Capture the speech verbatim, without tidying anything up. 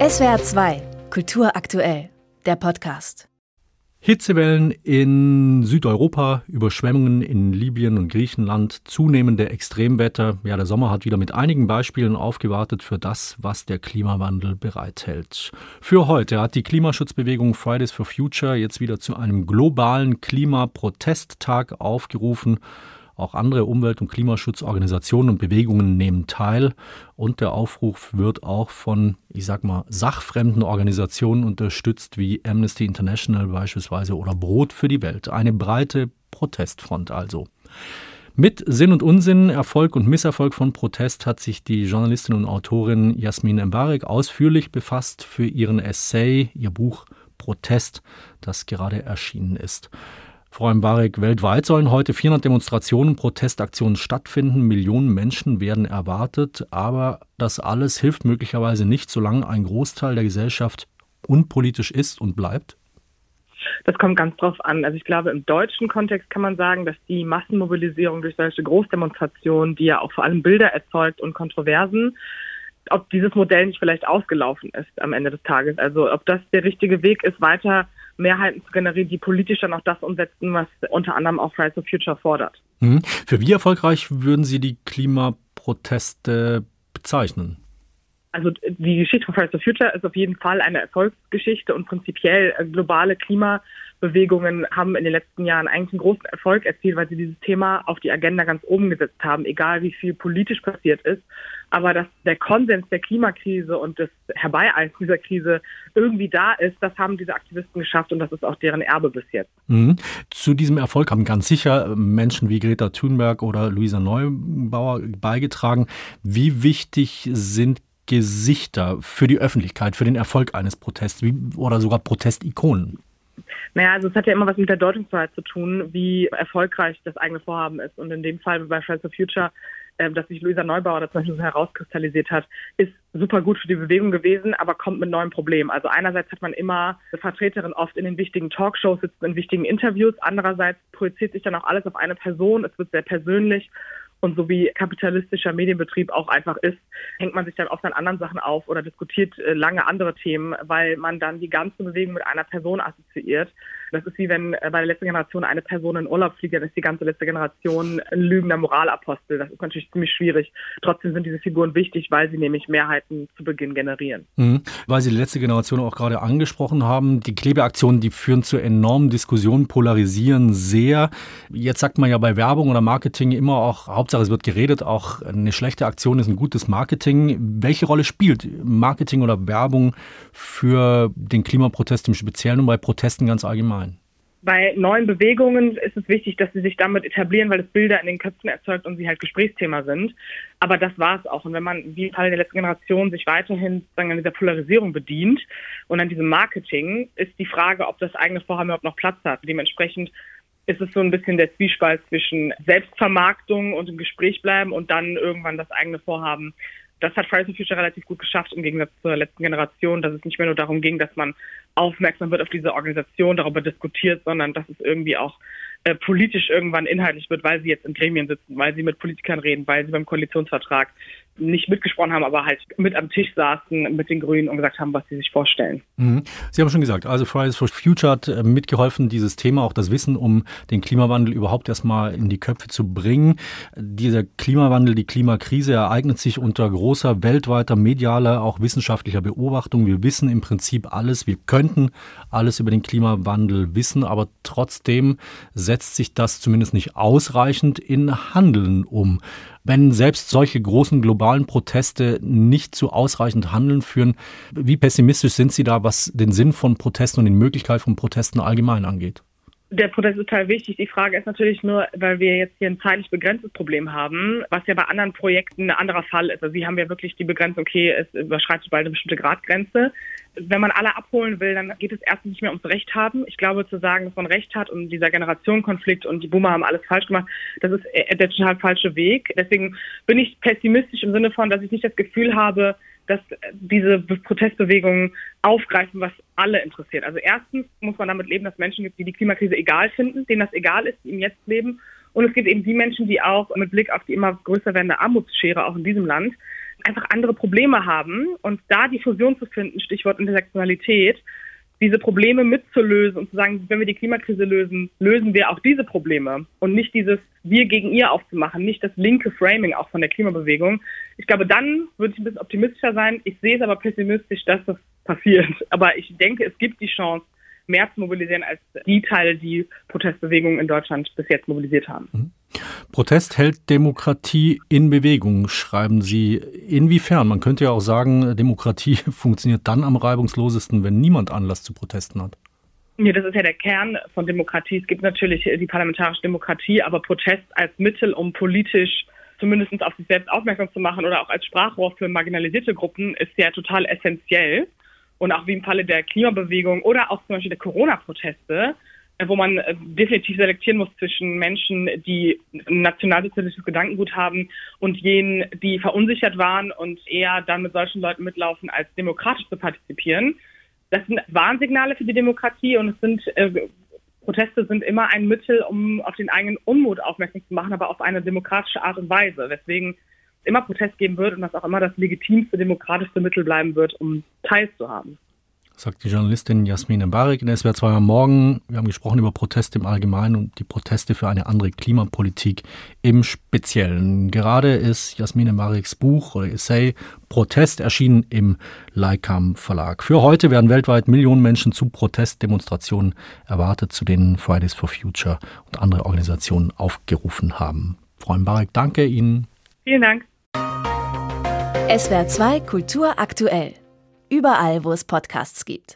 S W R zwei, Kultur aktuell, der Podcast. Hitzewellen in Südeuropa, Überschwemmungen in Libyen und Griechenland, zunehmende Extremwetter. Ja, der Sommer hat wieder mit einigen Beispielen aufgewartet für das, was der Klimawandel bereithält. Für heute hat die Klimaschutzbewegung Fridays for Future jetzt wieder zu einem globalen Klimaprotesttag aufgerufen. Auch andere Umwelt- und Klimaschutzorganisationen und Bewegungen nehmen teil. Und der Aufruf wird auch von, ich sag mal, sachfremden Organisationen unterstützt, wie Amnesty International beispielsweise oder Brot für die Welt. Eine breite Protestfront also. Mit Sinn und Unsinn, Erfolg und Misserfolg von Protest hat sich die Journalistin und Autorin Yasmin Embarek ausführlich befasst für ihren Essay, ihr Buch Protest, das gerade erschienen ist. Frau Embarek, weltweit sollen heute vierhundert Demonstrationen, Protestaktionen stattfinden. Millionen Menschen werden erwartet. Aber das alles hilft möglicherweise nicht, solange ein Großteil der Gesellschaft unpolitisch ist und bleibt? Das kommt ganz drauf an. Also ich glaube, im deutschen Kontext kann man sagen, dass die Massenmobilisierung durch solche Großdemonstrationen, die ja auch vor allem Bilder erzeugt und Kontroversen, ob dieses Modell nicht vielleicht ausgelaufen ist am Ende des Tages. Also ob das der richtige Weg ist, weiter Mehrheiten zu generieren, die politisch dann auch das umsetzen, was unter anderem auch Fridays for Future fordert. Mhm. Für wie erfolgreich würden Sie die Klimaproteste bezeichnen? Also die Geschichte von Fridays for Future ist auf jeden Fall eine Erfolgsgeschichte und prinzipiell globale Klimabewegungen haben in den letzten Jahren eigentlich einen großen Erfolg erzielt, weil sie dieses Thema auf die Agenda ganz oben gesetzt haben, egal wie viel politisch passiert ist. Aber dass der Konsens der Klimakrise und das Herbeieilen dieser Krise irgendwie da ist, das haben diese Aktivisten geschafft und das ist auch deren Erbe bis jetzt. Mhm. Zu diesem Erfolg haben ganz sicher Menschen wie Greta Thunberg oder Luisa Neubauer beigetragen. Wie wichtig sind Gesichter für die Öffentlichkeit, für den Erfolg eines Protests wie, oder sogar Protestikonen? Naja, also es hat ja immer was mit der Deutungsfreiheit zu tun, wie erfolgreich das eigene Vorhaben ist. Und in dem Fall bei Fridays for Future, äh, dass sich Luisa Neubauer das zum Beispiel so herauskristallisiert hat, ist super gut für die Bewegung gewesen, aber kommt mit neuen Problemen. Also einerseits hat man immer eine Vertreterin oft in den wichtigen Talkshows, sitzt in wichtigen Interviews. Andererseits projiziert sich dann auch alles auf eine Person. Es wird sehr persönlich. Und so wie kapitalistischer Medienbetrieb auch einfach ist, hängt man sich dann oft an anderen Sachen auf oder diskutiert äh, lange andere Themen, weil man dann die ganze Bewegung mit einer Person assoziiert. Das ist wie wenn äh, bei der letzten Generation eine Person in Urlaub fliegt, dann ist die ganze letzte Generation ein lügender Moralapostel. Das ist natürlich ziemlich schwierig. Trotzdem sind diese Figuren wichtig, weil sie nämlich Mehrheiten zu Beginn generieren. Mhm. Weil Sie die letzte Generation auch gerade angesprochen haben. Die Klebeaktionen, die führen zu enormen Diskussionen, polarisieren sehr. Jetzt sagt man ja bei Werbung oder Marketing immer auch, Hauptsache es wird geredet, auch eine schlechte Aktion ist ein gutes Marketing. Welche Rolle spielt Marketing oder Werbung für den Klimaprotest im Speziellen und bei Protesten ganz allgemein? Bei neuen Bewegungen ist es wichtig, dass sie sich damit etablieren, weil es Bilder in den Köpfen erzeugt und sie halt Gesprächsthema sind. Aber das war es auch. Und wenn man, wie im Fall der letzten Generation, sich weiterhin sagen, an dieser Polarisierung bedient und an diesem Marketing, ist die Frage, ob das eigene Vorhaben überhaupt noch Platz hat. Dementsprechend ist es so ein bisschen der Zwiespalt zwischen Selbstvermarktung und im Gespräch bleiben und dann irgendwann das eigene Vorhaben. Das hat Fridays for Future relativ gut geschafft, im Gegensatz zur letzten Generation, dass es nicht mehr nur darum ging, dass man aufmerksam wird auf diese Organisation, darüber diskutiert, sondern dass es irgendwie auch äh, politisch irgendwann inhaltlich wird, weil sie jetzt in Gremien sitzen, weil sie mit Politikern reden, weil sie beim Koalitionsvertrag nicht mitgesprochen haben, aber halt mit am Tisch saßen mit den Grünen und gesagt haben, was sie sich vorstellen. Mhm. Sie haben schon gesagt, also Fridays for Future hat mitgeholfen, dieses Thema, auch das Wissen um den Klimawandel überhaupt erstmal in die Köpfe zu bringen. Dieser Klimawandel, die Klimakrise ereignet sich unter großer weltweiter medialer, auch wissenschaftlicher Beobachtung. Wir wissen im Prinzip alles, wir könnten alles über den Klimawandel wissen, aber trotzdem setzt sich das zumindest nicht ausreichend in Handeln um. Wenn selbst solche großen globalen Proteste nicht zu ausreichend Handeln führen, wie pessimistisch sind Sie da, was den Sinn von Protesten und die Möglichkeit von Protesten allgemein angeht? Der Protest ist total wichtig. Die Frage ist natürlich nur, weil wir jetzt hier ein zeitlich begrenztes Problem haben, was ja bei anderen Projekten ein anderer Fall ist. Also Sie haben ja wirklich die Begrenzung, okay, es überschreitet bald eine bestimmte Gradgrenze. Wenn man alle abholen will, dann geht es erstens nicht mehr ums Recht haben. Ich glaube, zu sagen, dass man Recht hat und dieser Generationenkonflikt und die Boomer haben alles falsch gemacht, das ist der total falsche Weg. Deswegen bin ich pessimistisch im Sinne von, dass ich nicht das Gefühl habe, dass diese Protestbewegungen aufgreifen, was alle interessiert. Also erstens muss man damit leben, dass es Menschen gibt, die die Klimakrise egal finden, denen das egal ist, die im Jetzt leben. Und es gibt eben die Menschen, die auch mit Blick auf die immer größer werdende Armutsschere auch in diesem Land einfach andere Probleme haben und da die Fusion zu finden, Stichwort Intersektionalität, diese Probleme mitzulösen und zu sagen, wenn wir die Klimakrise lösen, lösen wir auch diese Probleme und nicht dieses Wir gegen ihr aufzumachen, nicht das linke Framing auch von der Klimabewegung. Ich glaube, dann würde ich ein bisschen optimistischer sein. Ich sehe es aber pessimistisch, dass das passiert. Aber ich denke, es gibt die Chance, mehr zu mobilisieren als die Teile, die Protestbewegungen in Deutschland bis jetzt mobilisiert haben. Mhm. Protest hält Demokratie in Bewegung, schreiben Sie. Inwiefern? Man könnte ja auch sagen, Demokratie funktioniert dann am reibungslosesten, wenn niemand Anlass zu Protesten hat. Ja, das ist ja der Kern von Demokratie. Es gibt natürlich die parlamentarische Demokratie, aber Protest als Mittel, um politisch zumindest auf sich selbst aufmerksam zu machen oder auch als Sprachrohr für marginalisierte Gruppen, ist ja total essentiell. Und auch wie im Falle der Klimabewegung oder auch zum Beispiel der Corona-Proteste, wo man definitiv selektieren muss zwischen Menschen, die ein nationalsozialistisches Gedankengut haben und jenen, die verunsichert waren und eher dann mit solchen Leuten mitlaufen, als demokratisch zu partizipieren. Das sind Warnsignale für die Demokratie und es sind äh, Proteste sind immer ein Mittel, um auf den eigenen Unmut aufmerksam zu machen, aber auf eine demokratische Art und Weise. Weswegen es immer Protest geben wird und das auch immer das legitimste, demokratischste Mittel bleiben wird, um teilzuhaben. Sagt die Journalistin Jasmin Embarek in S W R zwei am Morgen. Wir haben gesprochen über Proteste im Allgemeinen und die Proteste für eine andere Klimapolitik im Speziellen. Gerade ist Jasmin Embareks Buch oder Essay Protest erschienen im Leikam Verlag. Für heute werden weltweit Millionen Menschen zu Protestdemonstrationen erwartet, zu denen Fridays for Future und andere Organisationen aufgerufen haben. Frau Embarek, danke Ihnen. Vielen Dank. S W R zwei Kultur aktuell. Überall, wo es Podcasts gibt.